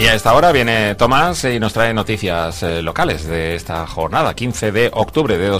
a esta hora viene Tomás y nos trae noticias locales de esta jornada, 15 de octubre de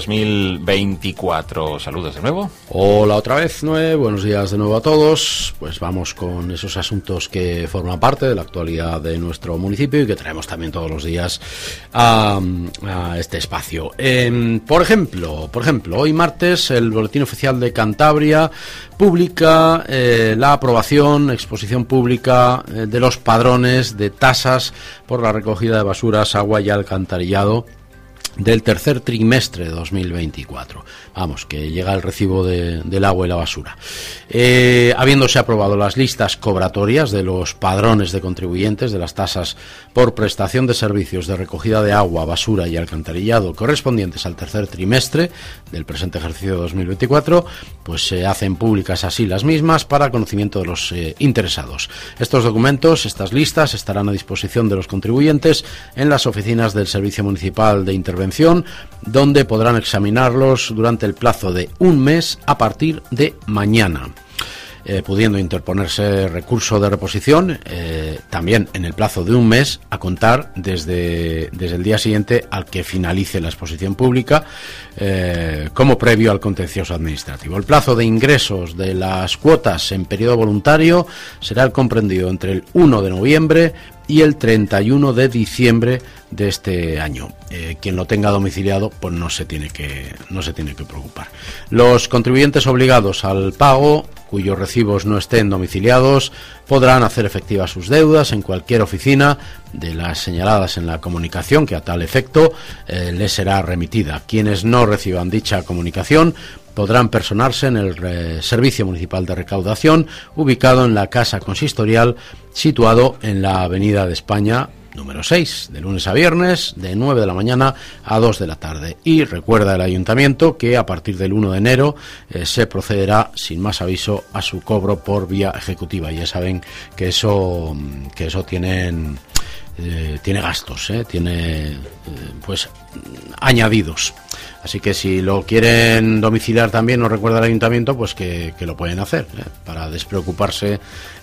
2024. Saludos de nuevo. Hola otra vez, Noé. Buenos días de nuevo a todos. Pues vamos con esos asuntos que forman parte de la actualidad de nuestro municipio y que traemos también todos los días a este espacio. Por ejemplo, hoy martes el Boletín Oficial de Cantabria publica la aprobación, exposición pública de los padrones de tasas por la recogida de basuras, agua y alcantarillado del tercer trimestre de 2024. Vamos, que llega el recibo del agua y la basura. Habiéndose aprobado las listas cobratorias de los padrones de contribuyentes de las tasas por prestación de servicios de recogida de agua, basura y alcantarillado correspondientes al tercer trimestre del presente ejercicio de 2024, pues se hacen públicas así las mismas para conocimiento de los interesados. Estos documentos, estas listas, estarán a disposición de los contribuyentes en las oficinas del Servicio Municipal de Intervención, donde podrán examinarlos durante el plazo de un mes a partir de mañana, pudiendo interponerse recurso de reposición también en el plazo de un mes a contar desde el día siguiente al que finalice la exposición pública, como previo al contencioso administrativo. El plazo de ingresos de las cuotas en periodo voluntario será el comprendido entre el 1 de noviembre y el 31 de diciembre de este año. Quien lo tenga domiciliado, pues no se tiene que preocupar. Los contribuyentes obligados al pago, cuyos recibos no estén domiciliados, podrán hacer efectivas sus deudas en cualquier oficina de las señaladas en la comunicación que a tal efecto les será remitida. Quienes no reciban dicha comunicación podrán personarse en el Servicio Municipal de Recaudación, ubicado en la Casa Consistorial, situado en la Avenida de España, número 6, de lunes a viernes, de 9 de la mañana a 2 de la tarde. Y recuerda el Ayuntamiento que a partir del 1 de enero se procederá sin más aviso a su cobro por vía ejecutiva. Ya saben que eso tiene gastos, tiene pues añadidos. Así que si lo quieren domiciliar también, nos recuerda el Ayuntamiento, pues que lo pueden hacer, para despreocuparse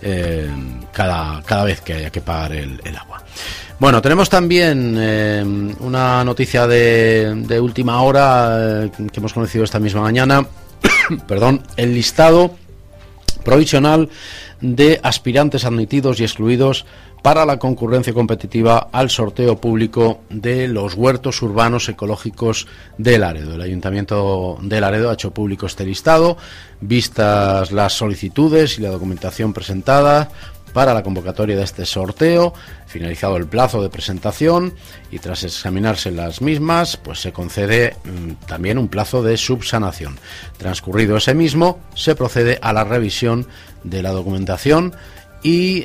cada vez que haya que pagar el agua. Bueno, tenemos también una noticia de última hora que hemos conocido esta misma mañana. Perdón, el listado provisional de aspirantes admitidos y excluidos para la concurrencia competitiva al sorteo público de los huertos urbanos ecológicos de Laredo. El Ayuntamiento de Laredo ha hecho público este listado, vistas las solicitudes y la documentación presentada para la convocatoria de este sorteo. Finalizado el plazo de presentación y tras examinarse las mismas, pues se concede también un plazo de subsanación. Transcurrido ese mismo, se procede a la revisión de la documentación y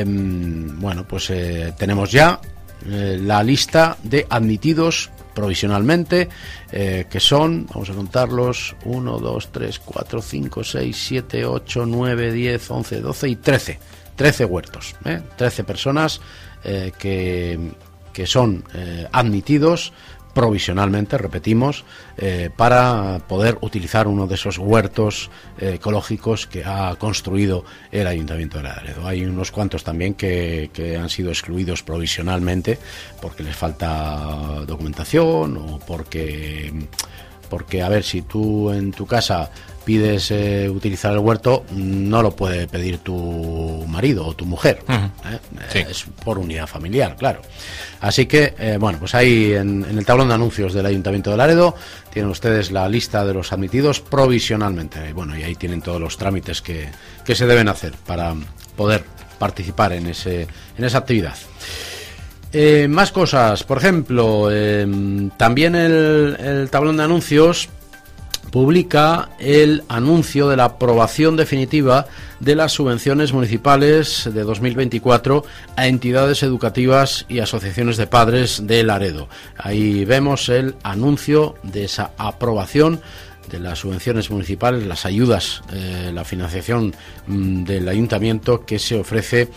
tenemos ya la lista de admitidos provisionalmente, que son, vamos a contarlos, 1, 2, 3, 4, 5, 6, 7, 8, 9, 10, 11, 12 y 13 huertos, 13 personas que son admitidos provisionalmente, repetimos, para poder utilizar uno de esos huertos ecológicos que ha construido el Ayuntamiento de Laredo. Hay unos cuantos también que han sido excluidos provisionalmente porque les falta documentación o porque a ver, si tú en tu casa pides utilizar el huerto, no lo puede pedir tu marido o tu mujer. Sí. Es por unidad familiar, claro. Así que, pues ahí en el tablón de anuncios del Ayuntamiento de Laredo tienen ustedes la lista de los admitidos provisionalmente. Y ahí tienen todos los trámites que se deben hacer para poder participar en esa actividad. Más cosas, por ejemplo, también el tablón de anuncios publica el anuncio de la aprobación definitiva de las subvenciones municipales de 2024 a entidades educativas y asociaciones de padres de Laredo. Ahí vemos el anuncio de esa aprobación de las subvenciones municipales, las ayudas, la financiación del ayuntamiento que se ofrece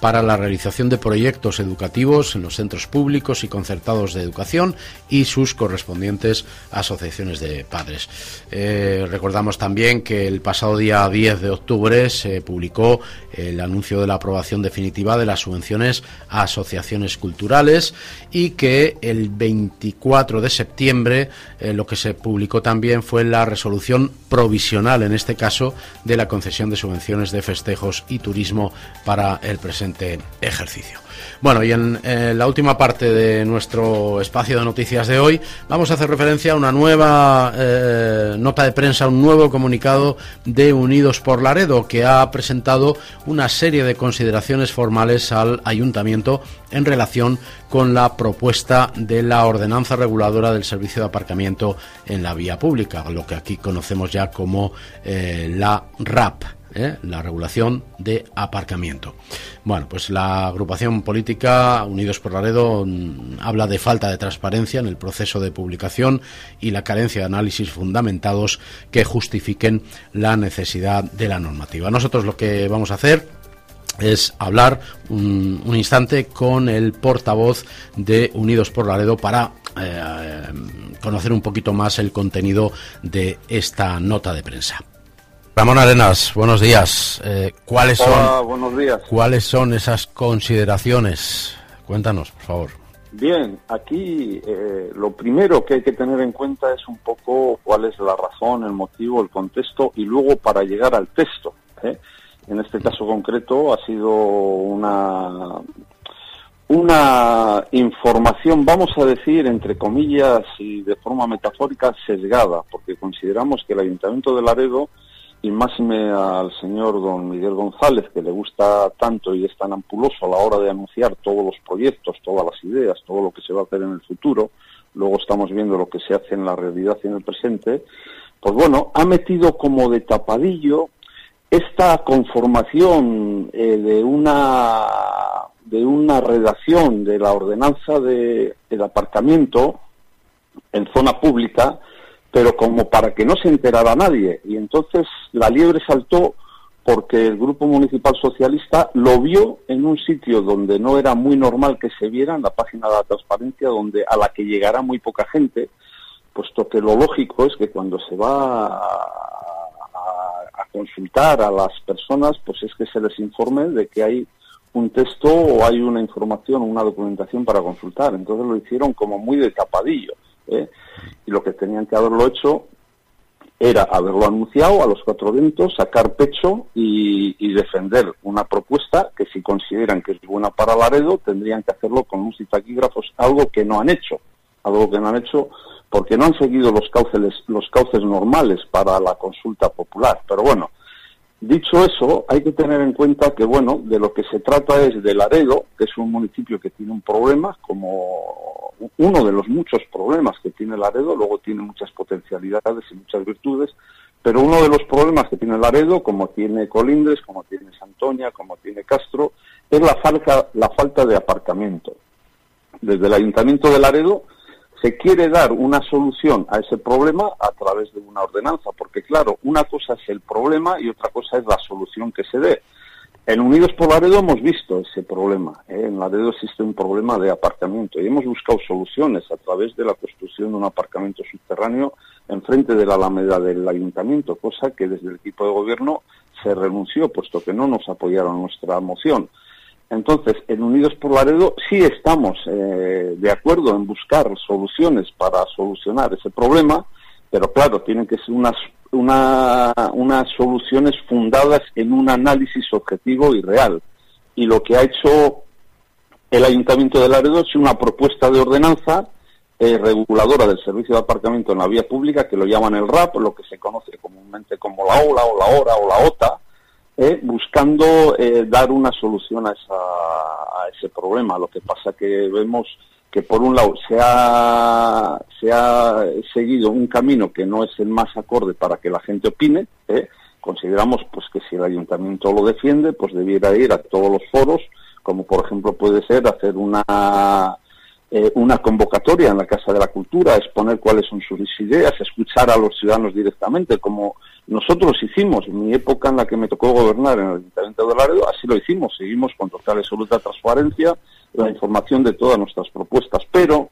para la realización de proyectos educativos en los centros públicos y concertados de educación y sus correspondientes asociaciones de padres. Recordamos también que el pasado día 10 de octubre se publicó el anuncio de la aprobación definitiva de las subvenciones a asociaciones culturales y que el 24 de septiembre lo que se publicó también fue la resolución provisional, en este caso, de la concesión de subvenciones de festejos y turismo para el presente ejercicio. Bueno, y en la última parte de nuestro espacio de noticias de hoy vamos a hacer referencia a una nueva nota de prensa, un nuevo comunicado de Unidos por Laredo, que ha presentado una serie de consideraciones formales al Ayuntamiento en relación con la propuesta de la ordenanza reguladora del servicio de aparcamiento en la vía pública, lo que aquí conocemos ya como la RAP. La regulación de aparcamiento. Bueno, pues la agrupación política Unidos por Laredo habla de falta de transparencia en el proceso de publicación y la carencia de análisis fundamentados que justifiquen la necesidad de la normativa. Nosotros lo que vamos a hacer es hablar un instante con el portavoz de Unidos por Laredo para conocer un poquito más el contenido de esta nota de prensa. Ramón Arenas, buenos días. Hola, buenos días. ¿Cuáles son esas consideraciones? Cuéntanos, por favor. Bien, aquí lo primero que hay que tener en cuenta es un poco cuál es la razón, el motivo, el contexto y luego para llegar al texto. En este caso concreto ha sido una información, vamos a decir, entre comillas y de forma metafórica, sesgada, porque consideramos que el Ayuntamiento de Laredo, y máxime al señor don Miguel González, que le gusta tanto y es tan ampuloso a la hora de anunciar todos los proyectos, todas las ideas, todo lo que se va a hacer en el futuro, luego estamos viendo lo que se hace en la realidad y en el presente, pues bueno, ha metido como de tapadillo esta conformación de una redacción de la ordenanza del aparcamiento en zona pública, pero como para que no se enterara nadie. Y entonces la liebre saltó porque el Grupo Municipal Socialista lo vio en un sitio donde no era muy normal que se viera, en la página de la transparencia, a la que llegará muy poca gente, puesto que lo lógico es que cuando se va a consultar a las personas, pues es que se les informe de que hay un texto o hay una información o una documentación para consultar. Entonces lo hicieron como muy de tapadillo. Y lo que tenían que haberlo hecho era haberlo anunciado a los cuatro vientos, sacar pecho y defender una propuesta que, si consideran que es buena para Laredo, tendrían que hacerlo con luces y taquígrafos, algo que no han hecho porque no han seguido los cauces normales para la consulta popular. Pero bueno, dicho eso, hay que tener en cuenta que, bueno, de lo que se trata es de Laredo, que es un municipio que tiene un problema, como uno de los muchos problemas que tiene Laredo, luego tiene muchas potencialidades y muchas virtudes, pero uno de los problemas que tiene Laredo, como tiene Colindres, como tiene Santoña, como tiene Castro, es la falta de aparcamiento. Desde el Ayuntamiento de Laredo se quiere dar una solución a ese problema a través de una ordenanza, porque claro, una cosa es el problema y otra cosa es la solución que se dé. En Unidos por Laredo hemos visto ese problema. En Laredo existe un problema de aparcamiento y hemos buscado soluciones a través de la construcción de un aparcamiento subterráneo enfrente de la Alameda del Ayuntamiento, cosa que desde el equipo de gobierno se renunció, puesto que no nos apoyaron nuestra moción. Entonces, en Unidos por Laredo sí estamos de acuerdo en buscar soluciones para solucionar ese problema, pero claro, tienen que ser unas soluciones fundadas en un análisis objetivo y real. Y lo que ha hecho el Ayuntamiento de Laredo es una propuesta de ordenanza reguladora del servicio de aparcamiento en la vía pública, que lo llaman el RAP, lo que se conoce comúnmente como la OLA o la HORA o la OTA, buscando dar una solución a ese problema. Lo que pasa que vemos que por un lado se ha seguido un camino que no es el más acorde para que la gente opine. Consideramos pues que si el ayuntamiento lo defiende, pues debiera ir a todos los foros, como por ejemplo puede ser hacer una una convocatoria en la Casa de la Cultura, exponer cuáles son sus ideas, escuchar a los ciudadanos directamente, como nosotros hicimos en mi época en la que me tocó gobernar en el Ayuntamiento de Laredo. Así lo hicimos, seguimos con total y absoluta transparencia la información de todas nuestras propuestas, pero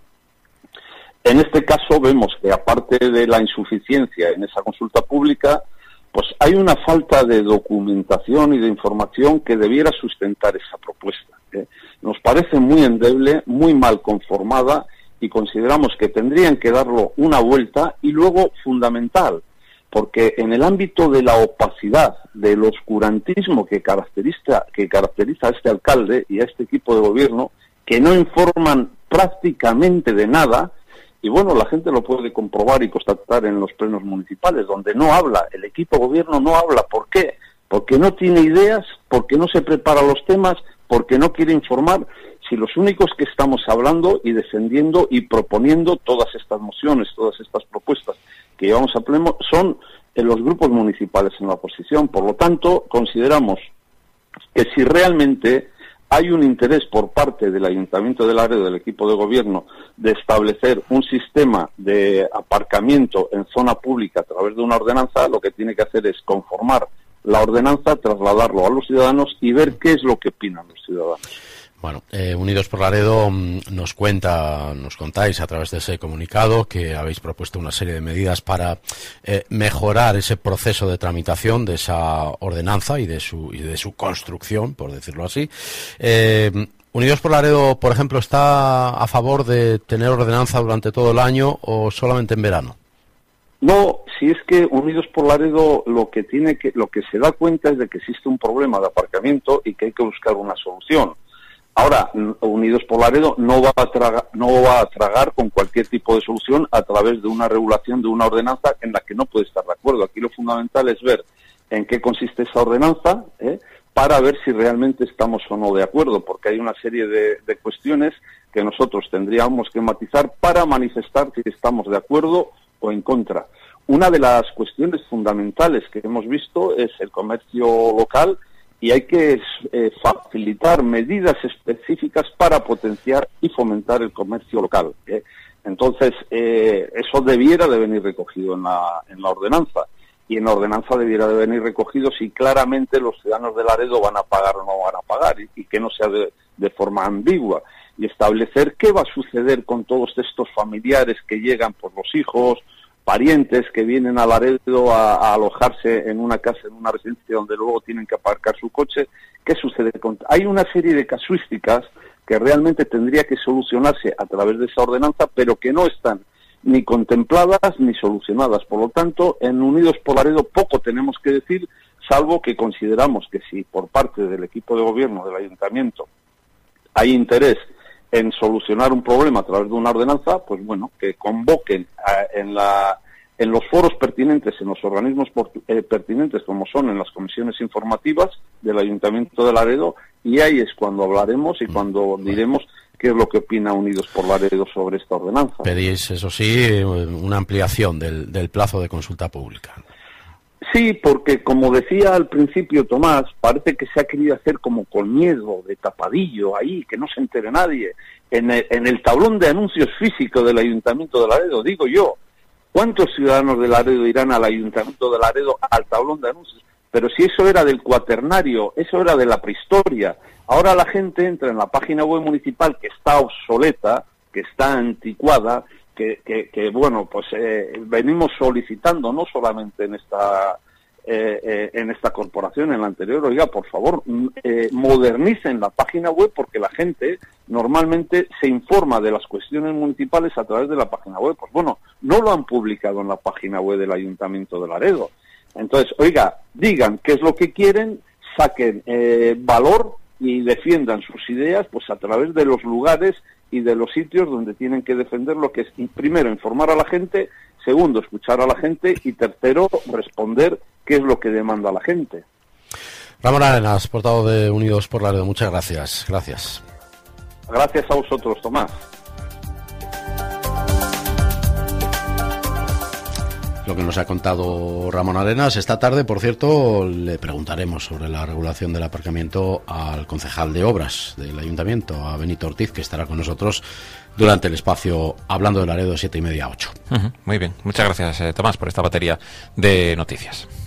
en este caso vemos que aparte de la insuficiencia en esa consulta pública, pues hay una falta de documentación y de información que debiera sustentar esa propuesta. Nos parece muy endeble, muy mal conformada, y consideramos que tendrían que darlo una vuelta. Y luego, fundamental, porque en el ámbito de la opacidad, del oscurantismo que caracteriza a este alcalde y a este equipo de gobierno, que no informan prácticamente de nada, y bueno, la gente lo puede comprobar y constatar en los plenos municipales, donde no habla, el equipo de gobierno no habla. ¿Por qué? Porque no tiene ideas, porque no se prepara los temas, porque no quiere informar. Si los únicos que estamos hablando y defendiendo y proponiendo todas estas mociones, todas estas propuestas que llevamos a pleno, son en los grupos municipales en la oposición. Por lo tanto, consideramos que si realmente hay un interés por parte del Ayuntamiento de Laredo, del equipo de gobierno, de establecer un sistema de aparcamiento en zona pública a través de una ordenanza, lo que tiene que hacer es conformar la ordenanza, trasladarlo a los ciudadanos y ver qué es lo que opinan los ciudadanos. Bueno, Unidos por Laredo nos contáis a través de ese comunicado que habéis propuesto una serie de medidas para mejorar ese proceso de tramitación de esa ordenanza y de su construcción, por decirlo así. Unidos por Laredo, por ejemplo, ¿está a favor de tener ordenanza durante todo el año o solamente en verano? No, si es que Unidos por Laredo lo que se da cuenta es de que existe un problema de aparcamiento y que hay que buscar una solución. Ahora, Unidos por Laredo no va a tragar con cualquier tipo de solución a través de una regulación, de una ordenanza en la que no puede estar de acuerdo. Aquí lo fundamental es ver en qué consiste esa ordenanza, para ver si realmente estamos o no de acuerdo, porque hay una serie de cuestiones que nosotros tendríamos que matizar para manifestar si estamos de acuerdo o en contra. Una de las cuestiones fundamentales que hemos visto es el comercio local, y hay que facilitar medidas específicas para potenciar y fomentar el comercio local. Entonces, eso debiera de venir recogido en la ordenanza, y en la ordenanza debiera de venir recogido si claramente los ciudadanos de Laredo van a pagar o no van a pagar, y que no sea de forma ambigua, y establecer qué va a suceder con todos estos familiares que llegan por los hijos, parientes que vienen a Laredo a alojarse en una casa, en una residencia donde luego tienen que aparcar su coche. ¿Qué sucede? Hay una serie de casuísticas que realmente tendría que solucionarse a través de esa ordenanza, pero que no están ni contempladas ni solucionadas. Por lo tanto, en Unidos por Laredo poco tenemos que decir, salvo que consideramos que si por parte del equipo de gobierno del ayuntamiento hay interés en solucionar un problema a través de una ordenanza, pues bueno, que convoquen en los foros pertinentes, en los organismos pertinentes, como son en las comisiones informativas del Ayuntamiento de Laredo, y ahí es cuando hablaremos y cuando diremos qué es lo que opina Unidos por Laredo sobre esta ordenanza. Pedís, eso sí, una ampliación del plazo de consulta pública. Sí, porque como decía al principio Tomás, parece que se ha querido hacer como con miedo, de tapadillo, ahí, que no se entere nadie. En el tablón de anuncios físico del Ayuntamiento de Laredo, digo yo, ¿cuántos ciudadanos de Laredo irán al Ayuntamiento de Laredo al tablón de anuncios? Pero si eso era del cuaternario, eso era de la prehistoria. Ahora la gente entra en la página web municipal, que está obsoleta, que está anticuada, que bueno, pues venimos solicitando, no solamente en esta corporación, en la anterior, oiga, por favor, modernicen la página web, porque la gente normalmente se informa de las cuestiones municipales a través de la página web. Pues bueno, no lo han publicado en la página web del Ayuntamiento de Laredo. Entonces, oiga, digan qué es lo que quieren, saquen valor y defiendan sus ideas, pues a través de los lugares y de los sitios donde tienen que defender lo que es, primero, informar a la gente, segundo, escuchar a la gente, y tercero, responder qué es lo que demanda la gente. Ramón Arenas, portavoz de Unidos por Laredo, muchas gracias. Gracias. Gracias a vosotros, Tomás. lo que nos ha contado Ramón Arenas. Esta tarde, por cierto, le preguntaremos sobre la regulación del aparcamiento al concejal de Obras del Ayuntamiento, a Benito Ortiz, que estará con nosotros durante el espacio Hablando de Laredo, 7:30 a 8. Muy bien, muchas gracias, Tomás, por esta batería de noticias.